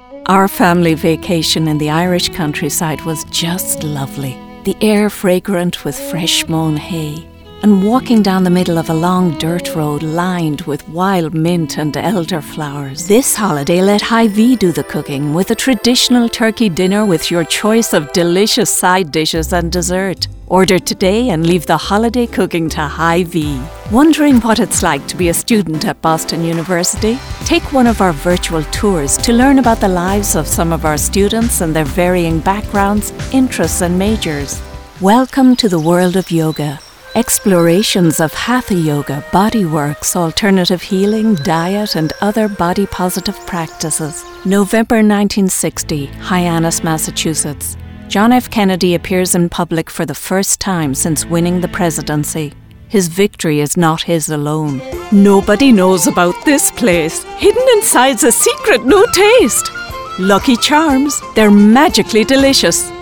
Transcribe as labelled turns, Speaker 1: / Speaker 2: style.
Speaker 1: Our family vacation in the Irish countryside was just lovely. The air fragrant with fresh mown hay, and walking down the middle of a long dirt road lined with wild mint and elderflowers. This holiday let Hy-Vee do the cooking with a traditional turkey dinner with your choice of delicious side dishes and dessert. Order today and leave the holiday cooking to Hy-Vee. Wondering what it's like to be a student at Boston University? Take one of our virtual tours to learn about the lives of some of our students and their varying backgrounds, interests and majors. Welcome to the world of yoga. Explorations of Hatha Yoga, bodyworks, alternative healing, diet and other body-positive practices. November 1960, Hyannis, Massachusetts. John F. Kennedy appears in public for the first time since winning the presidency. His victory is not his alone. Nobody knows about this place. Hidden inside's a secret no taste. Lucky Charms, they're magically delicious.